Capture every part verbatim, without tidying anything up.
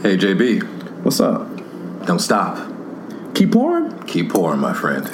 Hey, J B. What's up? Don't stop. Keep pouring? Keep pouring, my friend.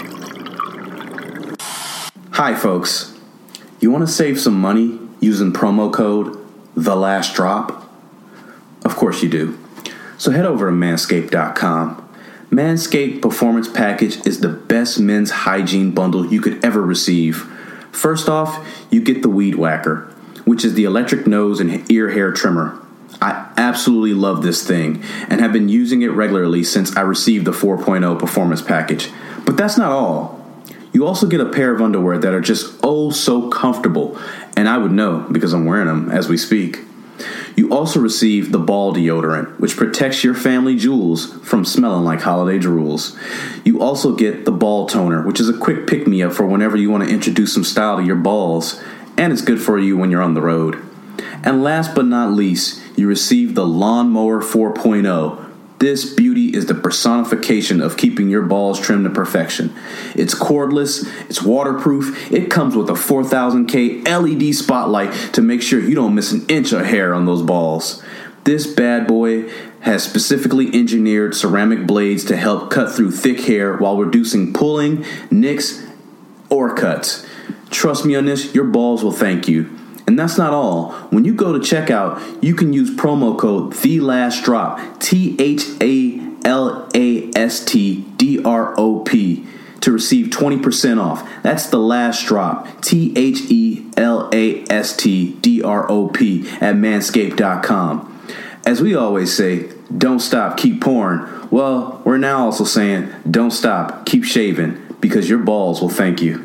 Hi, folks. You want to save some money using promo code THELASTDROP? Of course you do. So head over to manscaped dot com. Manscaped Performance Package is the best men's hygiene bundle you could ever receive. First off, you get the Weed Whacker, which is the electric nose and ear hair trimmer. I absolutely love this thing and have been using it regularly since I received the four point oh Performance Package. But that's not all. You also get a pair of underwear that are just oh so comfortable, and I would know because I'm wearing them as we speak. You also receive the ball deodorant, which protects your family jewels from smelling like holiday drools. You also get the ball toner, which is a quick pick-me-up for whenever you want to introduce some style to your balls, and it's good for you when you're on the road. And last but not least, you receive the Lawnmower four point oh. This beauty is the personification of keeping your balls trimmed to perfection. It's cordless, it's waterproof, it comes with a four thousand K L E D spotlight to make sure you don't miss an inch of hair on those balls. This bad boy has specifically engineered ceramic blades to help cut through thick hair while reducing pulling, nicks, or cuts. Trust me on this, your balls will thank you. And that's not all. When you go to checkout, you can use promo code THELASTDROP, T H A L A S T D R O P, to receive twenty percent off. That's the last drop, T H E L A S T D R O P, at manscaped dot com. As we always say, don't stop, keep pouring. Well, we're now also saying, don't stop, keep shaving, because your balls will thank you.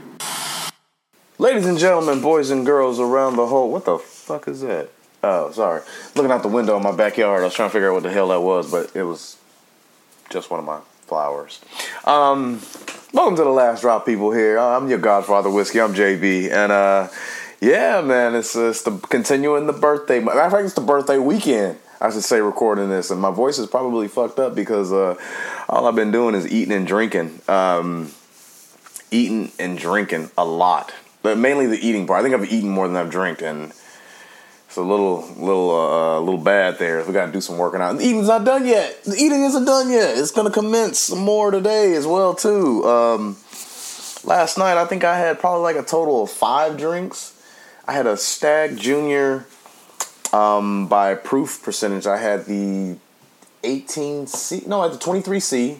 Ladies and gentlemen, boys and girls around the whole... What the fuck is that? Oh, sorry. Looking out the window in my backyard, I was trying to figure out what the hell that was, but it was just one of my flowers. Um, welcome to The Last Drop, people here. I'm your Godfather Whiskey. I'm J B. And, uh, yeah, man, it's, it's the continuing the birthday... Matter of fact, it's the birthday weekend, I should say, recording this. And my voice is probably fucked up because uh, all I've been doing is eating and drinking. Um, eating and drinking a lot. But mainly the eating part. I think I've eaten more than I've drank, and it's a little, little, uh, little bad there. We got to do some working out. The eating's not done yet. The eating isn't done yet. It's gonna commence some more today as well too. Um, last night I think I had probably like a total of five drinks. I had a Stag Junior. Um, by proof percentage, I had the eighteen C. No, I had the twenty-three C.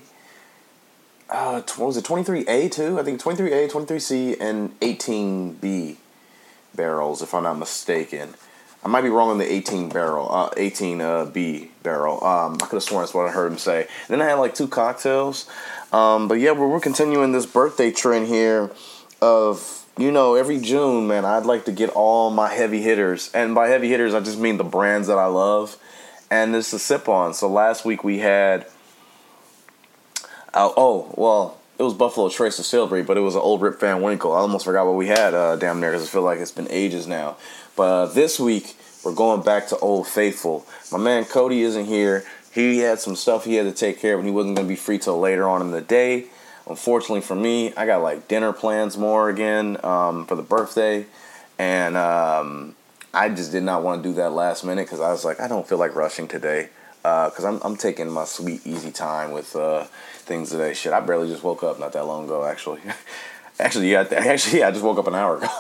Uh, what was it, twenty-three A too? I think twenty-three A, twenty-three C, and eighteen B barrels, if I'm not mistaken. I might be wrong on the eighteen barrel, uh, eighteen B barrel. Um, I could have sworn that's what I heard him say. And then I had like two cocktails. Um, but yeah, we're, we're continuing this birthday trend here of, you know, every June, man, I'd like to get all my heavy hitters. And by heavy hitters, I just mean the brands that I love. And it's a sip on. So last week we had... Uh, oh, well, it was Buffalo Trace Distillery, but it was an old Rip Van Winkle. I almost forgot what we had uh, down there because I feel like it's been ages now. But uh, this week, we're going back to Old Faithful. My man Cody isn't here. He had some stuff he had to take care of, and he wasn't going to be free till later on in the day. Unfortunately for me, I got like dinner plans more again um, for the birthday. And um, I just did not want to do that last minute because I was like, I don't feel like rushing today. Because uh, I'm, I'm taking my sweet, easy time with uh, things today. Shit, I barely just woke up not that long ago, actually. actually, yeah, actually, yeah, I just woke up an hour ago.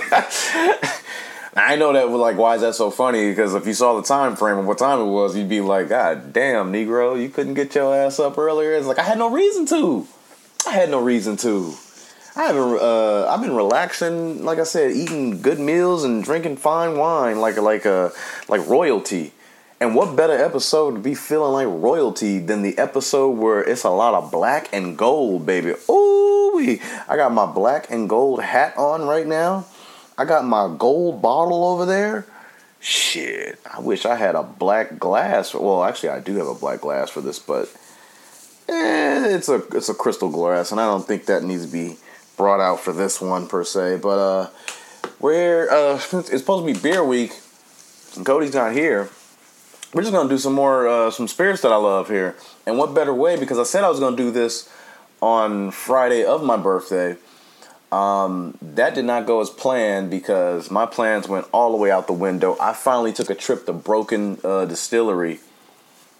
I know that, like, why is that so funny? Because if you saw the time frame of what time it was, you'd be like, God damn, Negro, you couldn't get your ass up earlier. It's like, I had no reason to. I had no reason to. I haven't, uh, I've been relaxing, like I said, eating good meals and drinking fine wine like, like, uh, like royalty. And what better episode to be feeling like royalty than the episode where it's a lot of black and gold, baby. Ooh, I got my black and gold hat on right now. I got my gold bottle over there. Shit, I wish I had a black glass. Well, actually, I do have a black glass for this, but eh, it's a it's a crystal glass, and I don't think that needs to be brought out for this one per se. But uh, we're uh, it's supposed to be beer week, and Cody's not here. We're just going to do some more, uh, some spirits that I love here. And what better way, because I said I was going to do this on Friday of my birthday. Um, that did not go as planned because my plans went all the way out the window. I finally took a trip to Broken uh, Distillery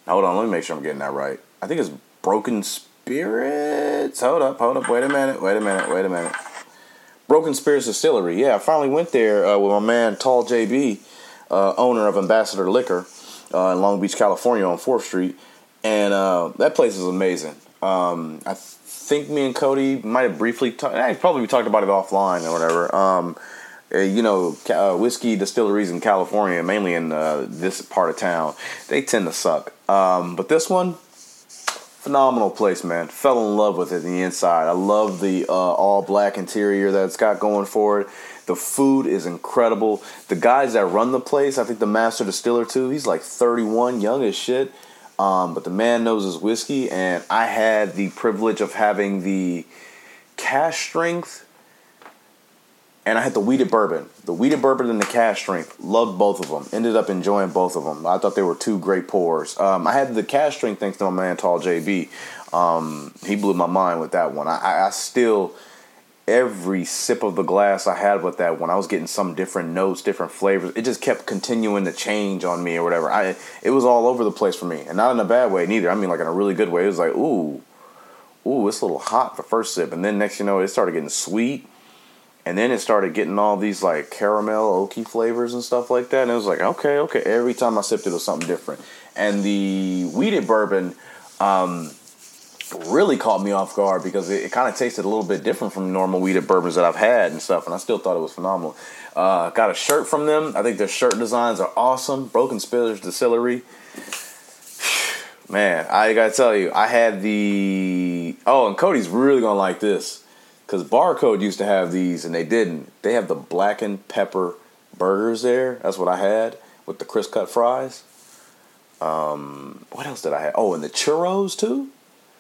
Hold on, let me make sure I'm getting that right. I think it's Broken Spirits. Hold up, hold up. Wait a minute, wait a minute, wait a minute. Broken Spirits Distillery. Yeah, I finally went there uh, with my man Tall J B, uh, owner of Ambassador Liquor uh, in Long Beach, California on fourth Street. And uh, that place is amazing. Um, I think me and Cody might have briefly talked. Eh, probably we talked about it offline or whatever. Um, uh, you know, uh, whiskey distilleries in California, mainly in uh, this part of town, they tend to suck. Um, but this one, phenomenal place, man. Fell in love with it in the inside. I love the uh, all black interior that it's got going for it. The food is incredible. The guys that run the place, I think the master distiller too, he's like thirty-one, young as shit. Um, but the man knows his whiskey, and I had the privilege of having the cash strength, and I had the wheated bourbon. The wheated bourbon and the cash strength. Loved both of them. Ended up enjoying both of them. I thought they were two great pours. Um, I had the cash strength thanks to my man Tall J B. Um, he blew my mind with that one. I, I still, every sip of the glass I had with that one, I was getting some different notes, different flavors. It just kept continuing to change on me or whatever. I It was all over the place for me. And not in a bad way neither. I mean like in a really good way. It was like, ooh, ooh, it's a little hot the first sip. And then next you know, it started getting sweet. And then it started getting all these like caramel, oaky flavors and stuff like that. And it was like, okay, okay. Every time I sipped it, it was something different. And the wheated bourbon um, really caught me off guard because it, it kind of tasted a little bit different from normal wheated bourbons that I've had and stuff. And I still thought it was phenomenal. Uh, got a shirt from them. I think their shirt designs are awesome. Broken Spirits Distillery. Man, I gotta tell you, I had the... Oh, and Cody's really gonna like this. Because Barcode used to have these, and they didn't. They have the blackened pepper burgers there. That's what I had with the crisp cut fries. Um, what else did I have? Oh, and the churros, too?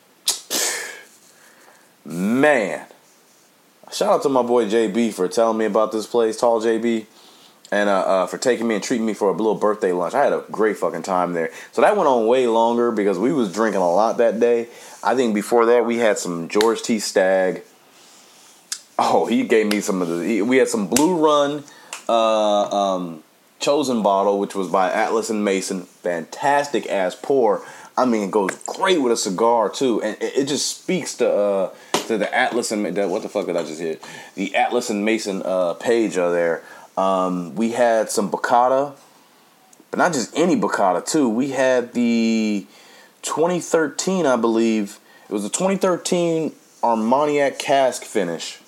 Man. Shout out to my boy J B for telling me about this place, Tall J B. And uh, uh, for taking me and treating me for a little birthday lunch. I had a great fucking time there. So that went on way longer because we was drinking a lot that day. I think before that we had some George T. Stagg. Oh, he gave me some of the... He, we had some Blue Run uh, um, Chosen bottle, which was by Atlas and Mason. Fantastic ass pour. I mean, it goes great with a cigar, too. And it, it just speaks to uh, to the Atlas and... What the fuck did I just hit? The Atlas and Mason uh, page of there. Um, we had some Bacata. But not just any Bacata, too. We had the twenty thirteen, I believe. It was the twenty thirteen Armagnac cask finish.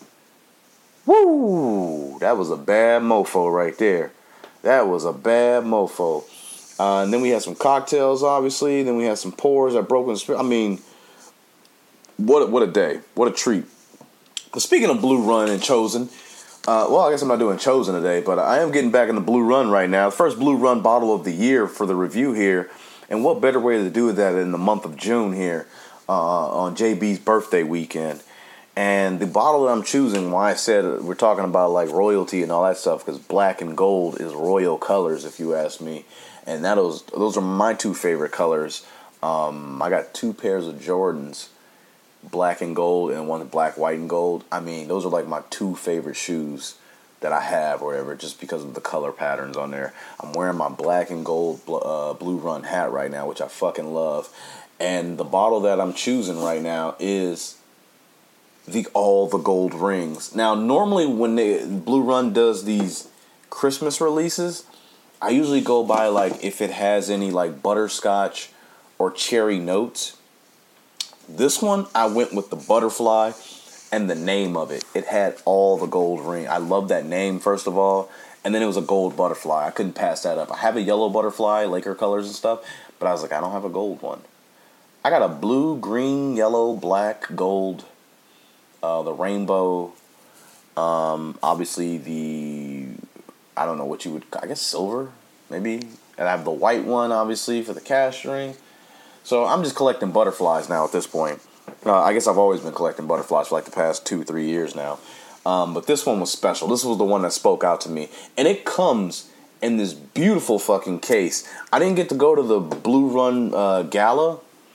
Woo! That was a bad mofo right there. That was a bad mofo. Uh, and then we had some cocktails, obviously. Then we had some pours at Broken Spirit. I mean, what a, what a day. What a treat. But speaking of Blue Run and Chosen, uh, well, I guess I'm not doing Chosen today, but I am getting back in the Blue Run right now. The first Blue Run bottle of the year for the review here. And what better way to do that in the month of June here uh, on J B's birthday weekend. And the bottle that I'm choosing, why I said we're talking about like royalty and all that stuff, because black and gold is royal colors, if you ask me. And that was, those are my two favorite colors. Um, I got two pairs of Jordans, black and gold, and one black, white, and gold. I mean, those are like my two favorite shoes that I have, or whatever, just because of the color patterns on there. I'm wearing my black and gold uh, Blue Run hat right now, which I fucking love. And the bottle that I'm choosing right now is the all the gold rings. Now, normally when they, Blue Run does these Christmas releases, I usually go by like if it has any like butterscotch or cherry notes. This one, I went with the butterfly and the name of it. It had all the gold ring. I love that name, first of all. And then it was a gold butterfly. I couldn't pass that up. I have a yellow butterfly, Laker colors and stuff, but I was like, I don't have a gold one. I got a blue, green, yellow, black, gold, uh, the rainbow, um, obviously the, I don't know what you would, I guess silver, maybe. And I have the white one, obviously, for the cash ring. So I'm just collecting butterflies now at this point. Uh, I guess I've always been collecting butterflies for like the past two, three years now. Um, but this one was special. This was the one that spoke out to me. And it comes in this beautiful fucking case. I didn't get to go to the Blue Run uh, Gala.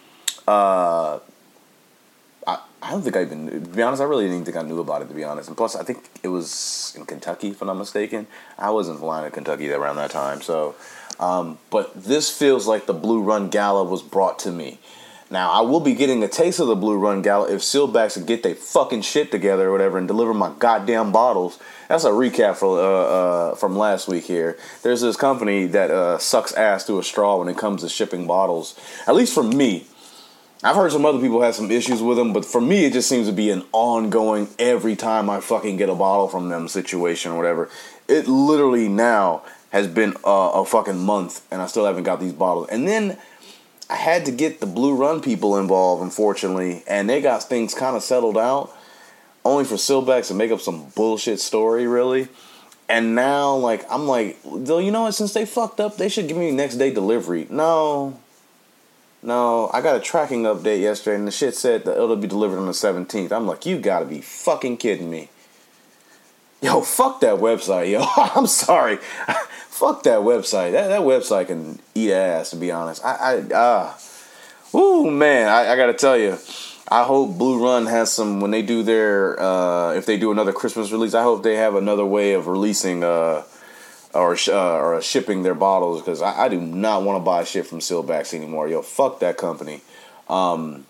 Uh, I, I don't think I even, to be honest, I really didn't think I knew about it, to be honest. And plus, I think it was in Kentucky, if I'm not mistaken. I wasn't flying to Kentucky around that time. So Um, but this feels like the Blue Run Gala was brought to me. Now, I will be getting a taste of the Blue Run Gala if Sealbacks can get their fucking shit together or whatever and deliver my goddamn bottles. That's a recap for, uh, uh, from last week here. There's this company that uh, sucks ass through a straw when it comes to shipping bottles. At least for me. I've heard some other people have some issues with them, but for me it just seems to be an ongoing every time I fucking get a bottle from them situation or whatever. It literally now has been uh, a fucking month and I still haven't got these bottles. And then I had to get the Blue Run people involved, unfortunately, and they got things kind of settled out, only for Sealbacks to make up some bullshit story, really. And now, like, I'm like, though, you know what? Since they fucked up, they should give me next day delivery. No. No, I got a tracking update yesterday, and the shit said that it'll be delivered on the seventeenth. I'm like, you gotta be fucking kidding me. Yo, fuck that website, yo. I'm sorry. Fuck that website. That that website can eat ass, to be honest. I, I, ah. Woo, man, I, I gotta tell you. I hope Blue Run has some, when they do their, uh, if they do another Christmas release, I hope they have another way of releasing, uh, or uh, or shipping their bottles, because I, I do not want to buy shit from Sealbacks anymore. Yo, fuck that company. Um,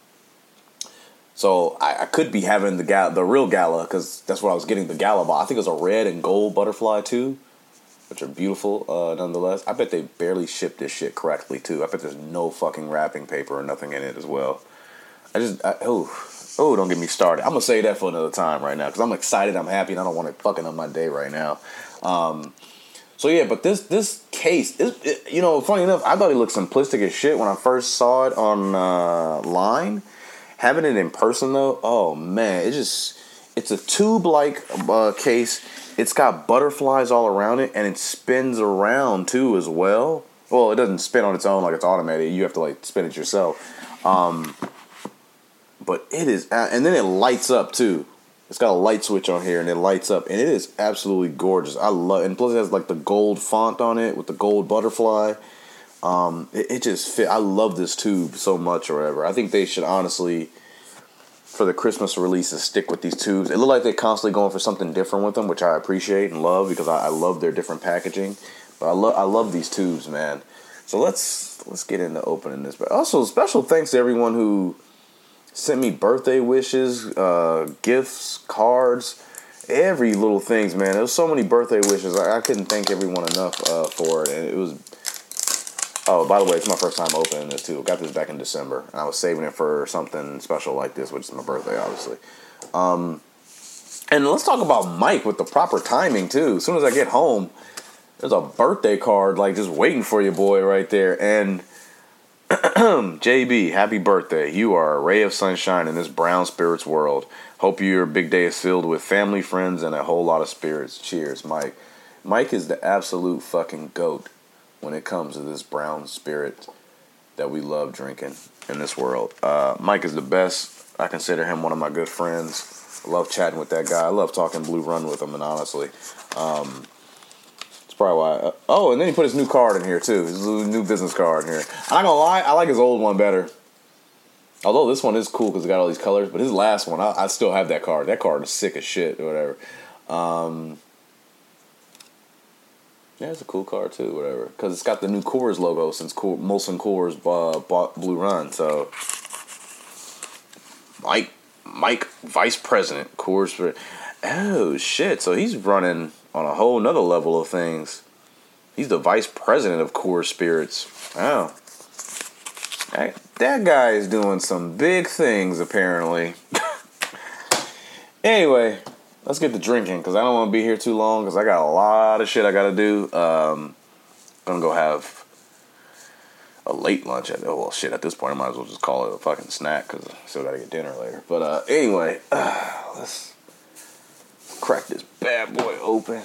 so I, I could be having the ga- the real Gala, because that's what I was getting, the Gala bottle. I think it was a red and gold butterfly too, which are beautiful uh, nonetheless. I bet they barely shipped this shit correctly too. I bet there's no fucking wrapping paper or nothing in it as well. I just, I, oh, oh, don't get me started. I'm going to say that for another time right now, because I'm excited, I'm happy, and I don't want it fucking up my day right now. Um... So yeah, but this this case, it, it, you know, funny enough, I thought it looked simplistic as shit when I first saw it online. Having it in person though, oh man, it just, it's a tube-like uh, case. It's got butterflies all around it, and it spins around too as well. Well, it doesn't spin on its own like it's automated. You have to like spin it yourself. Um, but it is, uh, and then it lights up too. It's got a light switch on here, and it lights up, and it is absolutely gorgeous. I love, and plus it has like the gold font on it with the gold butterfly. Um, it, it just fit. I love this tube so much, or whatever. I think they should honestly, for the Christmas releases, stick with these tubes. It looked like they're constantly going for something different with them, which I appreciate and love, because I, I love their different packaging. But I love, I love these tubes, man. So let's let's get into opening this. But also, special thanks to everyone who sent me birthday wishes, uh, gifts, cards, every little things, man. There was so many birthday wishes. I, I couldn't thank everyone enough uh, for it. And it was, oh, by the way, it's my first time opening this too. I got this back in December, and I was saving it for something special like this, which is my birthday, obviously. Um, and let's talk about Mike with the proper timing too. As soon as I get home, there's a birthday card like just waiting for you, boy, right there. And J B, happy birthday. You are a ray of sunshine in this brown spirits world. Hope your big day is filled with family, friends, and a whole lot of spirits. Cheers, Mike. Mike is the absolute fucking GOAT when it comes to this brown spirit that we love drinking in this world. Uh, Mike is the best. I consider him one of my good friends. I love chatting with that guy. I love talking Blue Run with him, and honestly, um, probably why. Uh, oh, and then he put his new card in here too. His new business card in here. I'm not gonna lie, I like his old one better. Although this one is cool because it got all these colors. But his last one, I, I still have that card. That card is sick as shit or whatever. Um, yeah, it's a cool card too, whatever. Because it's got the new Coors logo since Coors, Molson Coors uh, bought Blue Run. So, Mike, Mike, Vice President, Coors. Oh shit! So he's running on a whole nother level of things. He's the vice president of Coors Spirits. Oh. That, that guy is doing some big things, apparently. Anyway, let's get to drinking, because I don't want to be here too long, because I got a lot of shit I got to do. Um, I'm going to go have a late lunch. At, oh, well, shit, at this point, I might as well just call it a fucking snack, because I still got to get dinner later. But uh, anyway, uh, let's crack this bad boy open.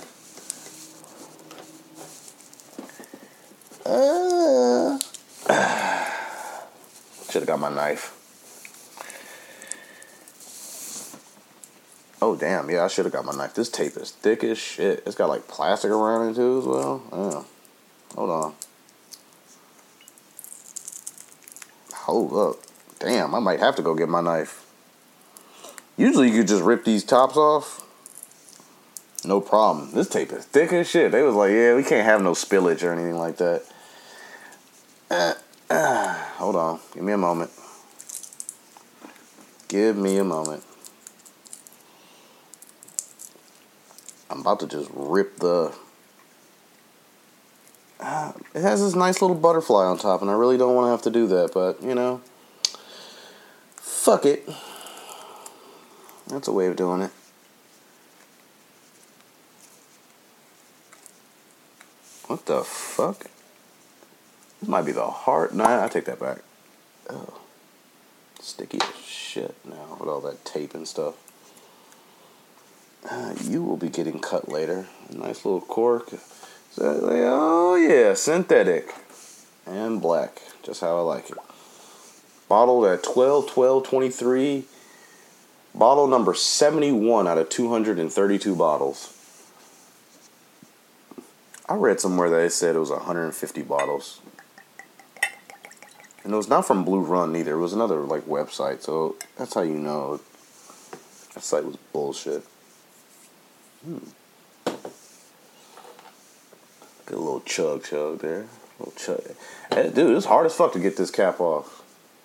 Uh, should have got my knife. Oh, damn. Yeah, I should have got my knife. This tape is thick as shit. It's got, like, plastic around it, too, as well. Yeah. Hold on. Hold up. Damn, I might have to go get my knife. Usually you could just rip these tops off. No problem. This tape is thick as shit. They was like, yeah, we can't have no spillage or anything like that. Uh, uh, hold on. Give me a moment. Give me a moment. I'm about to just rip the... Uh, it has this nice little butterfly on top, and I really don't want to have to do that, but, you know, fuck it. That's a way of doing it. What the fuck? This might be the heart. Nah, I take that back. Oh, sticky as shit now with all that tape and stuff. Uh, you will be getting cut later. A nice little cork. So, oh yeah, synthetic and black, just how I like it. Bottled at twelve twelve twenty-three. Bottle number seventy-one out of two hundred thirty-two bottles. I read somewhere that it said it was one hundred fifty bottles. And it was not from Blue Run either. It was another like website, so that's how you know that site was bullshit. Hmm. Get a little chug chug there. A little chug. Hey, dude, it's hard as fuck to get this cap off.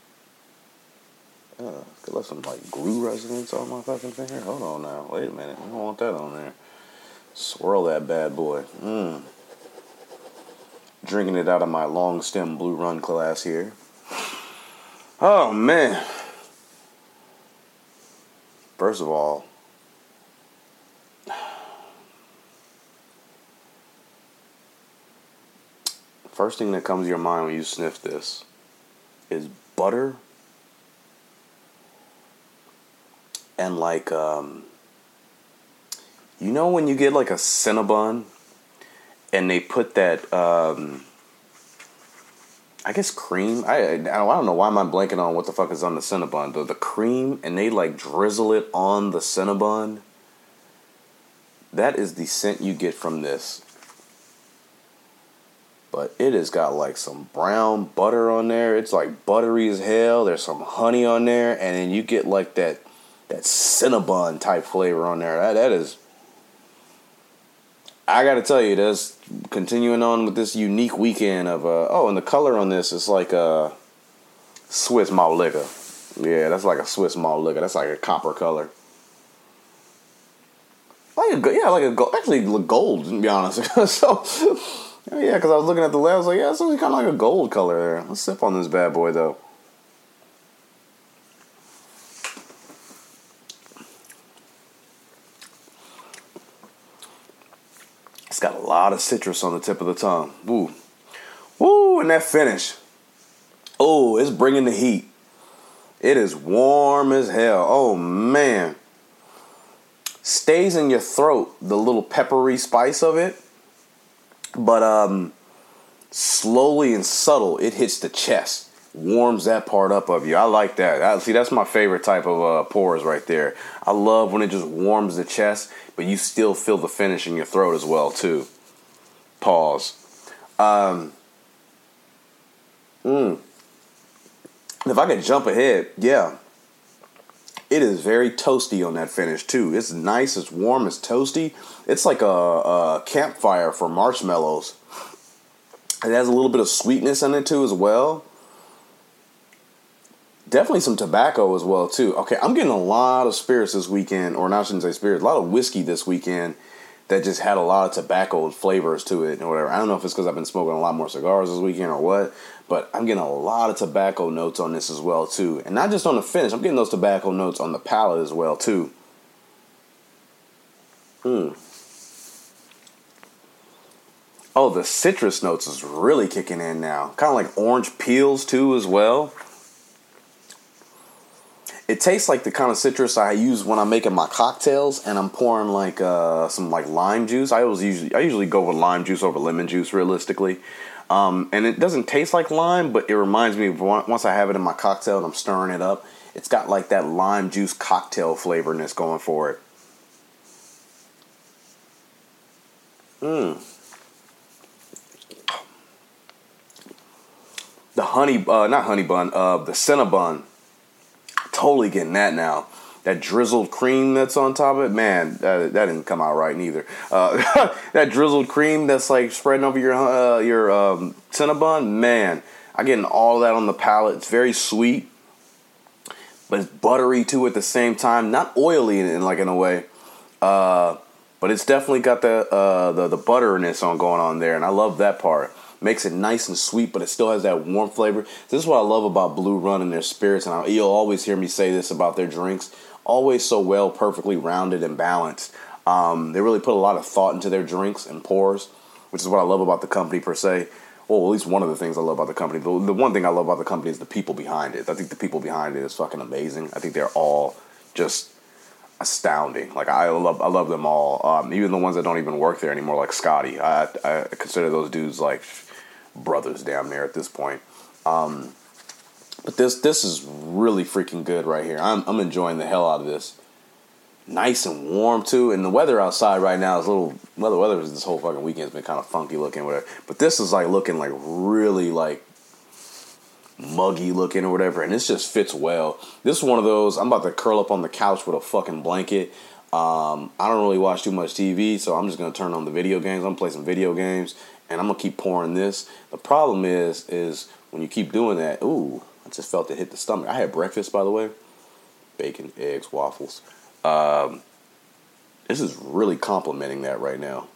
Uh, could let some like glue residence on my fucking finger. Hold on now. Wait a minute. I don't want that on there. Swirl that bad boy. Mmm. Drinking it out of my long stem Blue Run glass here. Oh man. First of all, first thing that comes to your mind when you sniff this is butter and like, um, you know when you get like a Cinnabon and they put that, um, I guess cream. I I don't know why am I blanking on what the fuck is on the Cinnabon. The, the cream and they like drizzle it on the Cinnabon. That is the scent you get from this. But it has got like some brown butter on there. It's like buttery as hell. There's some honey on there. And then you get like that that Cinnabon type flavor on there. That, that is... I gotta tell you, that's continuing on with this unique weekend of... Uh, oh, and the color on this is like a Swiss malt liquor. Yeah, that's like a Swiss malt liquor. That's like a copper color. Like a, yeah, like a gold. Actually, gold, to be honest. So... Yeah, because I was looking at the lab, I was like, yeah, it's kind of like a gold color there. Let's sip on this bad boy, though. It's got a lot of citrus on the tip of the tongue. Woo. Woo, and that finish. Oh, it's bringing the heat. It is warm as hell. Oh, man. Stays in your throat, the little peppery spice of it. But um, slowly and subtle, it hits the chest, warms that part up of you. I like that. I, see, that's my favorite type of uh, pours right there. I love when it just warms the chest, but you still feel the finish in your throat as well, too. Pause. Um, mm. If I could jump ahead, yeah. It is very toasty on that finish, too. It's nice, it's warm, it's toasty. It's like a, a campfire for marshmallows. It has a little bit of sweetness in it, too, as well. Definitely some tobacco as well, too. Okay, I'm getting a lot of spirits this weekend, or not, I shouldn't say spirits, a lot of whiskey this weekend that just had a lot of tobacco flavors to it and whatever. I don't know if it's because I've been smoking a lot more cigars this weekend or what, but I'm getting a lot of tobacco notes on this as well, too. And not just on the finish, I'm getting those tobacco notes on the palate as well, too. Mm. Oh, the citrus notes is really kicking in now. Kind of like orange peels, too, as well. It tastes like the kind of citrus I use when I'm making my cocktails and I'm pouring like uh, some like lime juice. I always usually I usually go with lime juice over lemon juice, realistically. Um, and it doesn't taste like lime, but it reminds me of once I have it in my cocktail and I'm stirring it up, it's got like that lime juice cocktail flavorness going for it. Mmm. The honey, uh, not honey bun, uh, the Cinnabon. Totally getting that now. That drizzled cream that's on top of it, man, that, that didn't come out right neither. Uh, that drizzled cream that's like spreading over your uh, your um, Cinnabon, man, I get all that on the palate. It's very sweet, but it's buttery too at the same time. Not oily in, in like in a way, uh, but it's definitely got the, uh, the the butteriness on going on there, and I love that part. Makes it nice and sweet, but it still has that warm flavor. This is what I love about Blue Run and their spirits, and I, you'll always hear me say this about their drinks. Always so well, perfectly rounded and balanced. Um, they really put a lot of thought into their drinks and pours, which is what I love about the company per se. Well, at least one of the things I love about the company. The, the one thing I love about the company is the people behind it. I think the people behind it is fucking amazing. I think they're all just astounding. Like I love, I love them all. Um, even the ones that don't even work there anymore, like Scotty. I, I consider those dudes like brothers damn near at this point. Um, but this this is really freaking good right here. I'm I'm enjoying the hell out of this. Nice and warm too, and the weather outside right now is a little. Well, the weather this whole fucking weekend has been kind of funky looking, whatever. But this is like looking like really like muggy looking or whatever, and this just fits well. This is one of those. I'm about to curl up on the couch with a fucking blanket. Um, I don't really watch too much T V, so I'm just gonna turn on the video games. I'm gonna play some video games, and I'm gonna keep pouring this. The problem is, is when you keep doing that. Ooh, I just felt it hit the stomach. I had breakfast, by the way, bacon, eggs, waffles. Um, this is really complimenting that right now.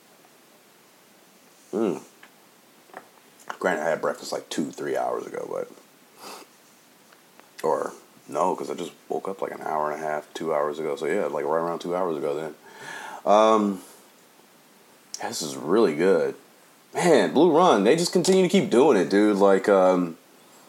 Mm. Granted, I had breakfast like two, three hours ago, but or no, because I just woke up like an hour and a half, two hours ago. So yeah, like right around two hours ago then. Um, this is really good, man. Blue Run, they just continue to keep doing it, dude. Like, um.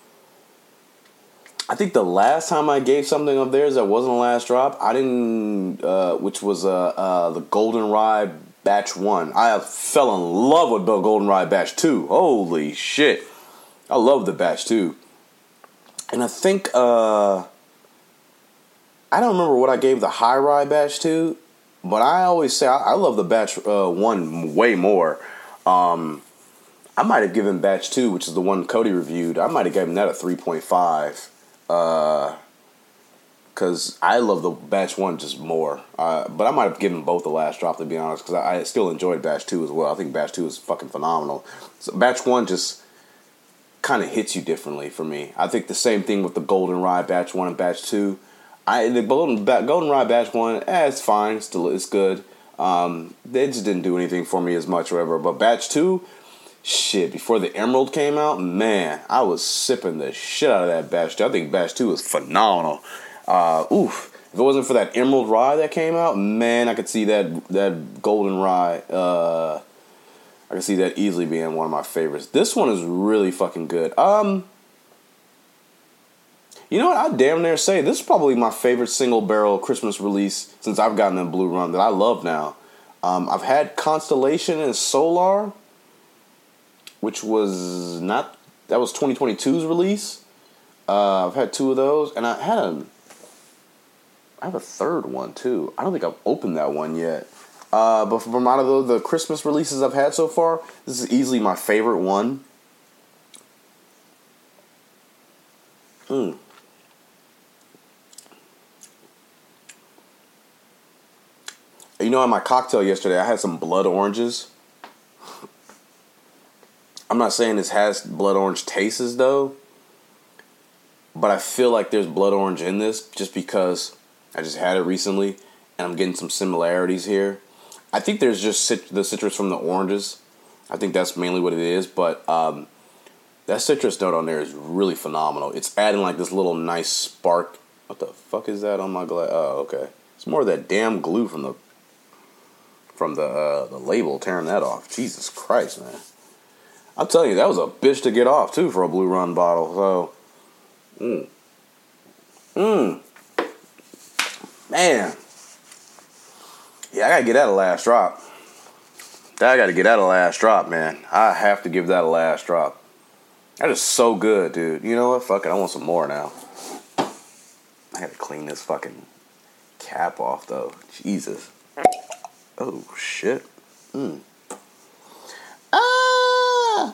I think the last time I gave something of theirs that wasn't a last drop, I didn't, uh, which was uh, uh, the Golden Rye Batch one. I fell in love with the Golden Rye Batch two. Holy shit. I love the Batch two. And I think, uh, I don't remember what I gave the High Rye Batch two, but I always say I, I love the Batch uh, one way more. Um, I might have given Batch two, which is the one Cody reviewed, I might have given that a three point five. Uh, cause I love the Batch one just more. Uh, but I might have given both the last drop to be honest, cause I, I still enjoyed Batch two as well. I think Batch two is fucking phenomenal. So Batch one just kind of hits you differently for me. I think the same thing with the Golden Rye Batch one and Batch two. I the Golden Golden Rye Batch one, eh, it's fine. It's still it's good. Um, they just didn't do anything for me as much, or whatever. But Batch two. Shit, before the Emerald came out, man, I was sipping the shit out of that Batch two. I think Batch two was phenomenal. Uh, oof. If it wasn't for that Emerald Rye that came out, man, I could see that that Golden Rye. Uh, I could see that easily being one of my favorites. This one is really fucking good. Um, you know what? I damn near say this is probably my favorite single barrel Christmas release since I've gotten a Blue Run that I love now. Um, I've had Constellation and Solar, which was not, that was twenty twenty-two's release. Uh, I've had two of those, and I had a, I have a third one too. I don't think I've opened that one yet. Uh, but from out of the, the Christmas releases I've had so far, this is easily my favorite one. Mm. You know, in my cocktail yesterday, I had some blood oranges. I'm not saying this has blood orange tastes though, but I feel like there's blood orange in this just because I just had it recently and I'm getting some similarities here. I think there's just cit- the citrus from the oranges. I think that's mainly what it is, but um, that citrus note on there is really phenomenal. It's adding like this little nice spark. What the fuck is that on my glass? Oh, okay. It's more of that damn glue from the from the uh, the label tearing that off. Jesus Christ, man. I'm telling you, that was a bitch to get off, too, for a Blue Run bottle. So, mmm. Mmm. Man. Yeah, I gotta get that a last drop. I gotta get that a last drop, man. I have to give that a last drop. That is so good, dude. You know what? Fuck it. I want some more now. I gotta clean this fucking cap off, though. Jesus. Oh, shit. Mmm. Ah!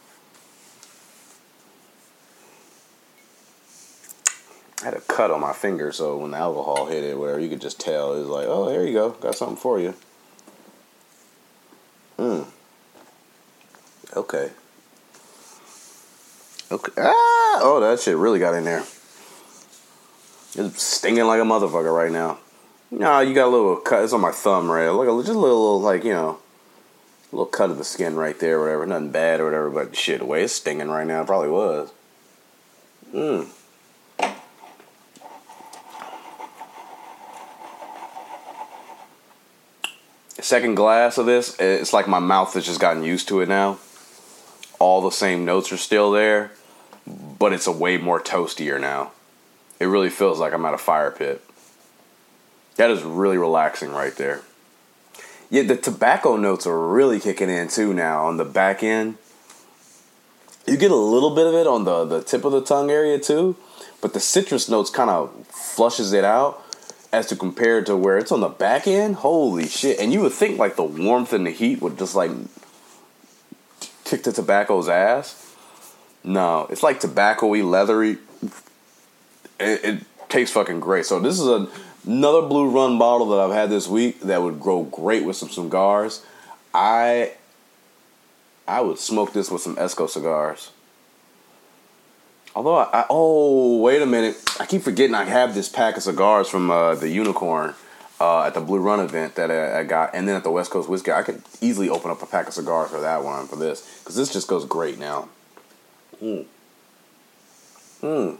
I had a cut on my finger, so when the alcohol hit it, whatever, you could just tell. It was like, oh, here you go. Got something for you. Hmm. Okay. Okay. Ah, oh, that shit really got in there. It's stinging like a motherfucker right now. Nah, you got a little cut. It's on my thumb, right? Look, just a little, little, like, you know, a little cut of the skin right there, or whatever. Nothing bad or whatever, but shit, the way it's stinging right now, it probably was. Mmm. Second glass of this, it's like my mouth has just gotten used to it now. All the same notes are still there, but it's a way more toastier now. It really feels like I'm at a fire pit. That is really relaxing right there. Yeah, the tobacco notes are really kicking in too now on the back end. You get a little bit of it on the, the tip of the tongue area too, but the citrus notes kind of flushes it out as to compare to where it's on the back end. Holy shit. And you would think like the warmth and the heat would just like kick the tobacco's ass. No, it's like tobacco-y, leathery. It, it tastes fucking great. So this is a, another Blue Run bottle that I've had this week that would go great with some cigars. I I would smoke this with some Esco cigars. Although, I, I oh, wait a minute. I keep forgetting I have this pack of cigars from uh, the Unicorn uh, at the Blue Run event that I, I got. And then at the West Coast Whiskey, I could easily open up a pack of cigars for that one, for this. Because this just goes great now. Mmm. Mmm.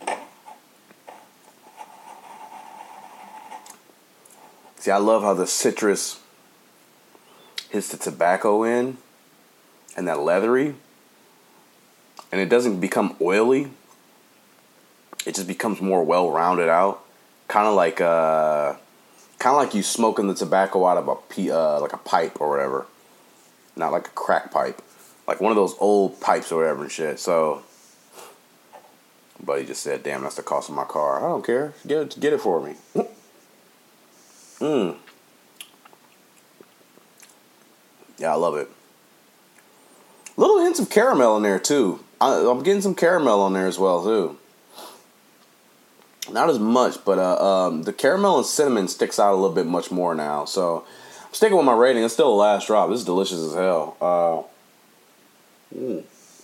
See, I love how the citrus hits the tobacco in and that leathery. And it doesn't become oily. It just becomes more well-rounded out. Kind of like uh, kind of like you smoking the tobacco out of a p uh, like a pipe or whatever. Not like a crack pipe. Like one of those old pipes or whatever and shit. So, buddy just said, damn, that's the cost of my car. I don't care. Get it, get it for me. Mmm. Yeah, I love it. Little hints of caramel in there, too. I, I'm getting some caramel on there as well, too. Not as much, but uh, um, the caramel and cinnamon sticks out a little bit much more now. So, I'm sticking with my rating. It's still a last drop. This is delicious as hell. Uh, mm.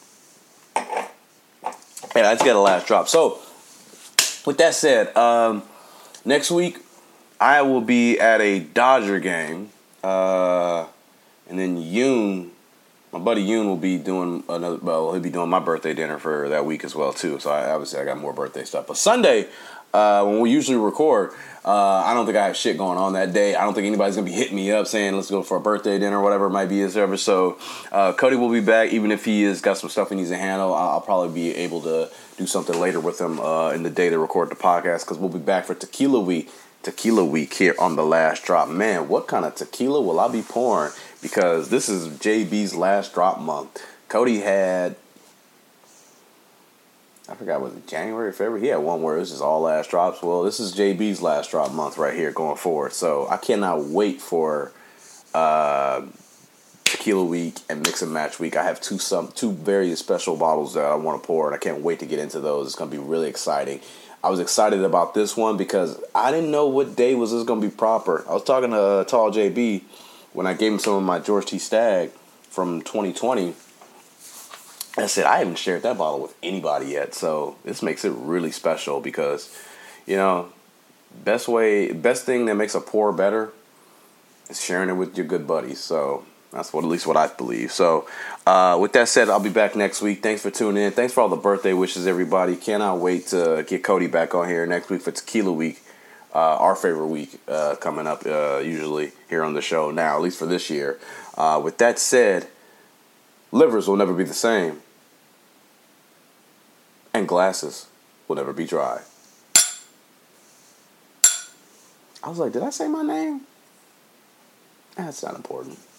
Yeah, I just got a last drop. So, with that said, um, next week, I will be at a Dodger game. Uh, and then Yoon... My buddy Yoon will be doing another. Well, he'll be doing my birthday dinner for that week as well too. So I, obviously I got more birthday stuff. But Sunday, uh, when we usually record, uh, I don't think I have shit going on that day. I don't think anybody's gonna be hitting me up saying let's go for a birthday dinner or whatever it might be. Ever. So uh, Cody will be back, even if he has got some stuff he needs to handle. I'll, I'll probably be able to do something later with him uh, in the day to record the podcast because we'll be back for Tequila Week. Tequila Week here on the Last Drop. Man, what kind of tequila will I be pouring? Because this is J B's Last Drop month. Cody had, I forgot, was it January or February? He had one where it was just all Last Drops. Well, this is J B's Last Drop month right here going forward. So I cannot wait for uh, Tequila Week and Mix and Match Week. I have two some two very special bottles that I want to pour, and I can't wait to get into those. It's going to be really exciting. I was excited about this one because I didn't know what day was this going to be proper. I was talking to uh, Tall J B when I gave him some of my George T. Stagg from twenty twenty. I said, I haven't shared that bottle with anybody yet. So this makes it really special because, you know, best way, best thing that makes a pour better is sharing it with your good buddies. So that's what, at least what I believe. So uh, with that said, I'll be back next week. Thanks for tuning in. Thanks for all the birthday wishes, everybody. Cannot wait to get Cody back on here next week for Tequila Week. Uh, our favorite week uh, coming up uh, usually here on the show now, at least for this year. Uh, with that said, livers will never be the same. And glasses will never be dry. I was like, did I say my name? That's not important.